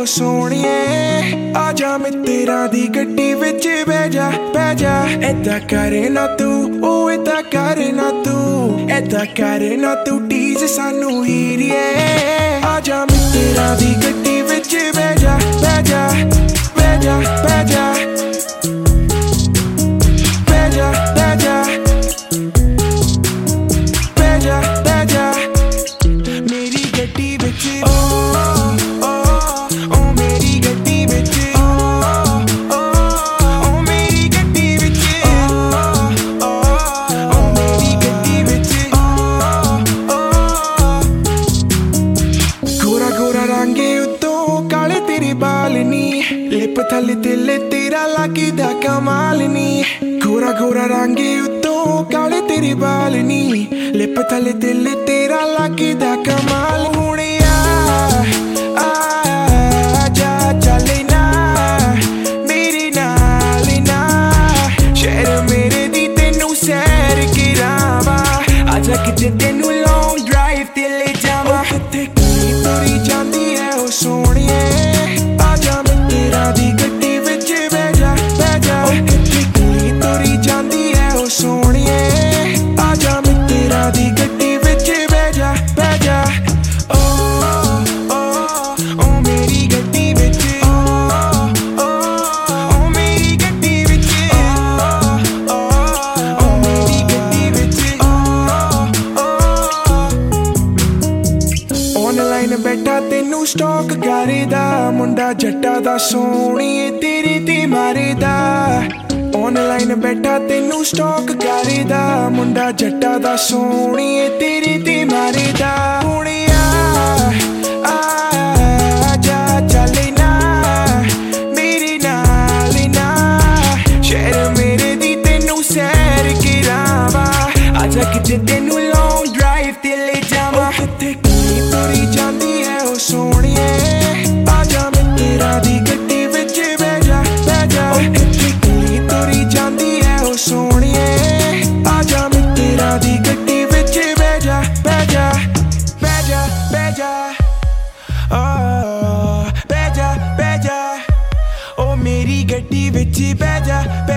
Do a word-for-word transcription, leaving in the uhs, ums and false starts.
सोहणिए आजा मित्तरां दी गड्डी विच बह जा बह जा ऐदा करे ना तू ओ ऐदा करे ना तू ऐदा करे ना तू टीज सानू हीरिए आजा मित्तरां दी गड्डी विच बह जा बह जा बह जा बह जा बह जा बह जा बह जा बह जा मेरी गड्डी विच लिप थले दिल तेरा लगदा कमाल नी गोरा गोरा रंग उत्तों काले तेरी बाल नी लिप थले दिल तेरा लगदा कमाल हुण आ आजा चले ना मेरे नाल ना शहर मेरे दी तेनू सैर करावा आजा किते तेनू लॉन्ग ड्राइव ते ले जावा किते की तुरी जांदी है ओ सोहणिए दी गड्डी विच बह जा बह जा किथे कुड़ी तुरी जांदी है ओ सोहणिए आजा मित्तरां दी गड्डी विच बह जा बह जा ओ ओ ओ मेरी गड्डी विच ओ ओ मेरी गड्डी विच ओ ओ मेरी गड्डी विच ऑनलाइन बैठा तेनू स्टॉक करदा मुंडा जट्टा दा सोहणिए तेरी ते मारदा ऑनलाइन बैठा तेनू स्टॉक करदा मुंडा जट्टा दा सोहणिए तेरी ते मारदा हुण आ आजा चले ना मेरे नाल ना शहर मेरे दी तेनू सैर करावा आजा किते तेनू लॉन्ग ड्राइव ते ले जावा किते की तुरी जांदी है ओ सोहणिए आजा मित्तरां दी गड्डी विच बह जा बह जा किते की तुरी जांदी है ओ सोहणिए आजा मित्तरां दी गड्डी विच बह जा बह जा बह जा बह जा ओ बह जा बह जा ओ मेरी गड्डी विच बह जा।